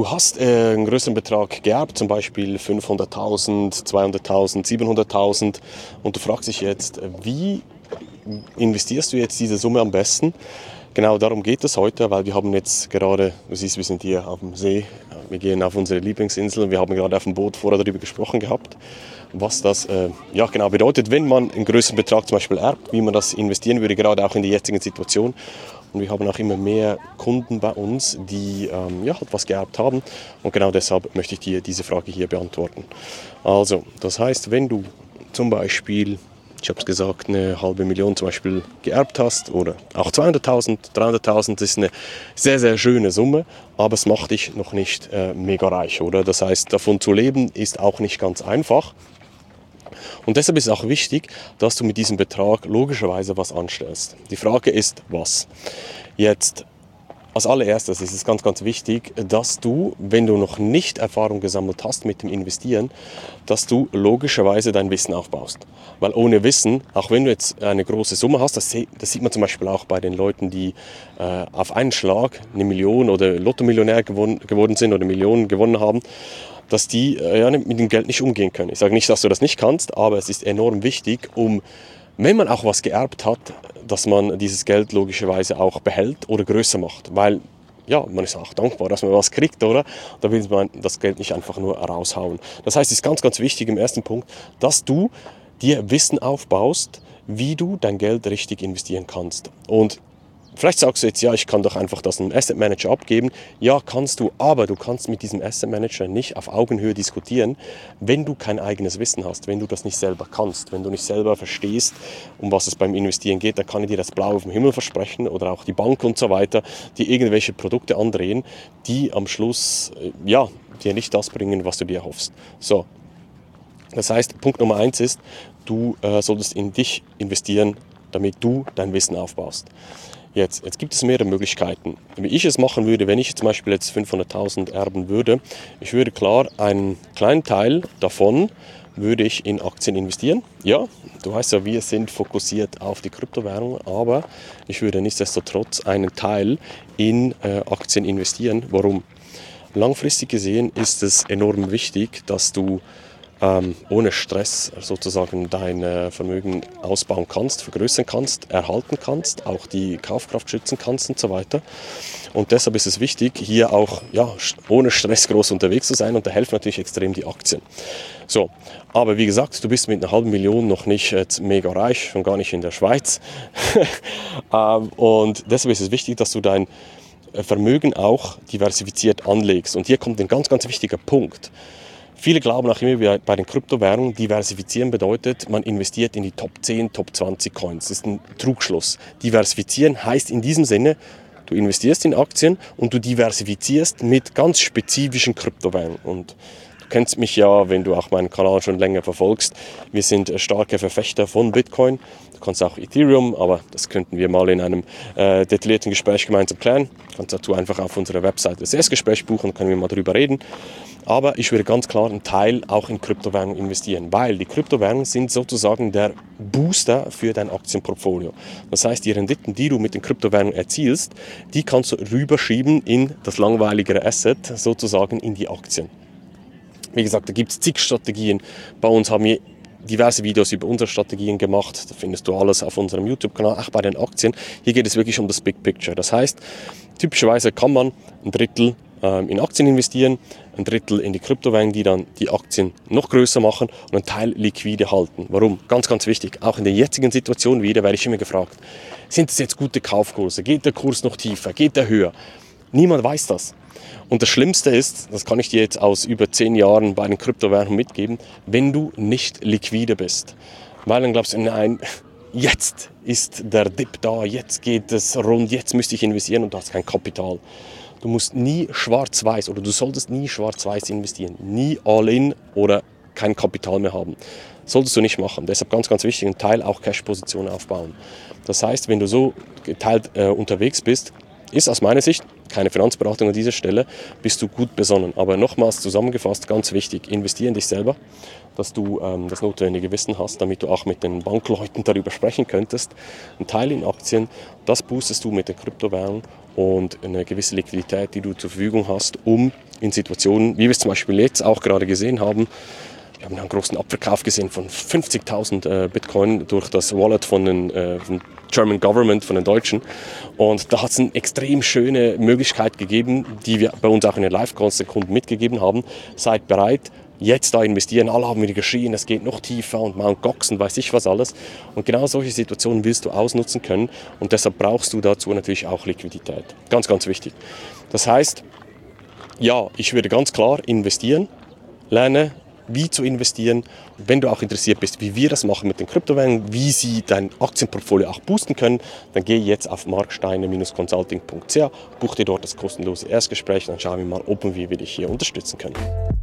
du hast einen größeren Betrag geerbt, zum Beispiel 500.000, 200.000, 700.000 und du fragst dich jetzt, wie investierst du jetzt diese Summe am besten? Genau darum geht es heute, weil wir haben jetzt gerade, du siehst, wir sind hier auf dem See, wir gehen auf unsere Lieblingsinsel und wir haben gerade auf dem Boot vorher darüber gesprochen gehabt, was das genau bedeutet, wenn man einen größeren Betrag zum Beispiel erbt, wie man das investieren würde, gerade auch in der jetzigen Situation. Und wir haben auch immer mehr Kunden bei uns, die halt was geerbt haben. Und genau deshalb möchte ich dir diese Frage hier beantworten. Also, das heißt, wenn du zum Beispiel, ich habe es gesagt, 500.000 zum Beispiel geerbt hast oder auch 200.000, 300.000, das ist eine sehr, sehr schöne Summe, aber es macht dich noch nicht mega reich, oder? Das heißt, davon zu leben ist auch nicht ganz einfach. Und deshalb ist es auch wichtig, dass du mit diesem Betrag logischerweise was anstellst. Die Frage ist, was? Jetzt, als allererstes ist es ganz, ganz wichtig, dass du, wenn du noch nicht Erfahrung gesammelt hast mit dem Investieren, dass du logischerweise dein Wissen aufbaust. Weil ohne Wissen, auch wenn du jetzt eine große Summe hast, das sieht man zum Beispiel auch bei den Leuten, die auf einen Schlag 1 Million oder Lotto-Millionär geworden sind oder Millionen gewonnen haben, dass die mit dem Geld nicht umgehen können. Ich sage nicht, dass du das nicht kannst, aber es ist enorm wichtig, wenn man auch was geerbt hat, dass man dieses Geld logischerweise auch behält oder größer macht. Weil man ist auch dankbar, dass man was kriegt, oder? Da will man das Geld nicht einfach nur raushauen. Das heißt, es ist ganz, ganz wichtig im ersten Punkt, dass du dir Wissen aufbaust, wie du dein Geld richtig investieren kannst. Und vielleicht sagst du jetzt, ich kann doch einfach das einem Asset Manager abgeben. Ja, kannst du, aber du kannst mit diesem Asset Manager nicht auf Augenhöhe diskutieren, wenn du kein eigenes Wissen hast, wenn du das nicht selber kannst, wenn du nicht selber verstehst, um was es beim Investieren geht. Dann kann ich dir das Blaue vom Himmel versprechen oder auch die Bank und so weiter, die irgendwelche Produkte andrehen, die am Schluss dir nicht das bringen, was du dir erhoffst. So, das heißt, Punkt Nummer 1 ist, du solltest in dich investieren, damit du dein Wissen aufbaust. Jetzt gibt es mehrere Möglichkeiten. Wie ich es machen würde, wenn ich zum Beispiel jetzt 500.000 erben würde, ich würde klar einen kleinen Teil davon würde ich in Aktien investieren. Ja, du weißt ja, wir sind fokussiert auf die Kryptowährung, aber ich würde nichtsdestotrotz einen Teil in Aktien investieren. Warum? Langfristig gesehen ist es enorm wichtig, dass du ohne Stress sozusagen dein Vermögen ausbauen kannst, vergrößern kannst, erhalten kannst, auch die Kaufkraft schützen kannst und so weiter. Und deshalb ist es wichtig, hier auch ohne Stress groß unterwegs zu sein und da helfen natürlich extrem die Aktien. So, aber wie gesagt, du bist mit 500.000 noch nicht mega reich, schon gar nicht in der Schweiz. Und deshalb ist es wichtig, dass du dein Vermögen auch diversifiziert anlegst. Und hier kommt ein ganz, ganz wichtiger Punkt. Viele glauben auch immer bei den Kryptowährungen, diversifizieren bedeutet, man investiert in die Top 10, Top 20 Coins. Das ist ein Trugschluss. Diversifizieren heißt in diesem Sinne, du investierst in Aktien und du diversifizierst mit ganz spezifischen Kryptowährungen. Und du kennst mich ja, wenn du auch meinen Kanal schon länger verfolgst. Wir sind starke Verfechter von Bitcoin. Du kannst auch Ethereum, aber das könnten wir mal in einem detaillierten Gespräch gemeinsam klären. Du kannst dazu einfach auf unserer Webseite das Erstgespräch buchen, dann können wir mal darüber reden. Aber ich würde ganz klar einen Teil auch in Kryptowährungen investieren, weil die Kryptowährungen sind sozusagen der Booster für dein Aktienportfolio. Das heißt, die Renditen, die du mit den Kryptowährungen erzielst, die kannst du rüberschieben in das langweiligere Asset, sozusagen in die Aktien. Wie gesagt, da gibt es zig Strategien. Bei uns haben wir diverse Videos über unsere Strategien gemacht. Da findest du alles auf unserem YouTube-Kanal, auch bei den Aktien. Hier geht es wirklich um das Big Picture. Das heißt, typischerweise kann man ein Drittel in Aktien investieren, ein Drittel in die Kryptowährungen, die dann die Aktien noch größer machen und einen Teil liquide halten. Warum? Ganz, ganz wichtig. Auch in der jetzigen Situation wieder werde ich immer gefragt, sind das jetzt gute Kaufkurse? Geht der Kurs noch tiefer? Geht der höher? Niemand weiß das. Und das Schlimmste ist, das kann ich dir jetzt aus über 10 Jahren bei den Kryptowährungen mitgeben, wenn du nicht liquide bist. Weil dann glaubst du, nein, jetzt ist der Dip da, jetzt geht es rund, jetzt müsste ich investieren und du hast kein Kapital. Du musst nie schwarz-weiß oder du solltest nie schwarz-weiß investieren. Nie all-in oder kein Kapital mehr haben. Solltest du nicht machen. Deshalb ganz, ganz wichtig, einen Teil auch Cash-Positionen aufbauen. Das heißt, wenn du so geteilt unterwegs bist, ist aus meiner Sicht keine Finanzberatung an dieser Stelle, bist du gut besonnen. Aber nochmals zusammengefasst, ganz wichtig, investiere in dich selber, dass du das notwendige Wissen hast, damit du auch mit den Bankleuten darüber sprechen könntest. Ein Teil in Aktien, das boostest du mit den Kryptowährungen und eine gewisse Liquidität, die du zur Verfügung hast, um in Situationen, wie wir es zum Beispiel jetzt auch gerade gesehen haben, wir haben einen großen Abverkauf gesehen von 50.000 Bitcoin durch das Wallet vom German Government, von den Deutschen. Und da hat es eine extrem schöne Möglichkeit gegeben, die wir bei uns auch in den Live-Calls den Kunden mitgegeben haben. Seid bereit, jetzt da investieren. Alle haben wieder geschrien, es geht noch tiefer und Mount Gox und weiß ich was alles. Und genau solche Situationen willst du ausnutzen können. Und deshalb brauchst du dazu natürlich auch Liquidität. Ganz, ganz wichtig. Das heißt, ja, ich würde ganz klar investieren, lerne, wie zu investieren. Und wenn du auch interessiert bist, wie wir das machen mit den Kryptowährungen, wie sie dein Aktienportfolio auch boosten können, dann geh jetzt auf marksteiner-consulting.ch, buch dir dort das kostenlose Erstgespräch und dann schauen wir mal, ob und wie wir dich hier unterstützen können.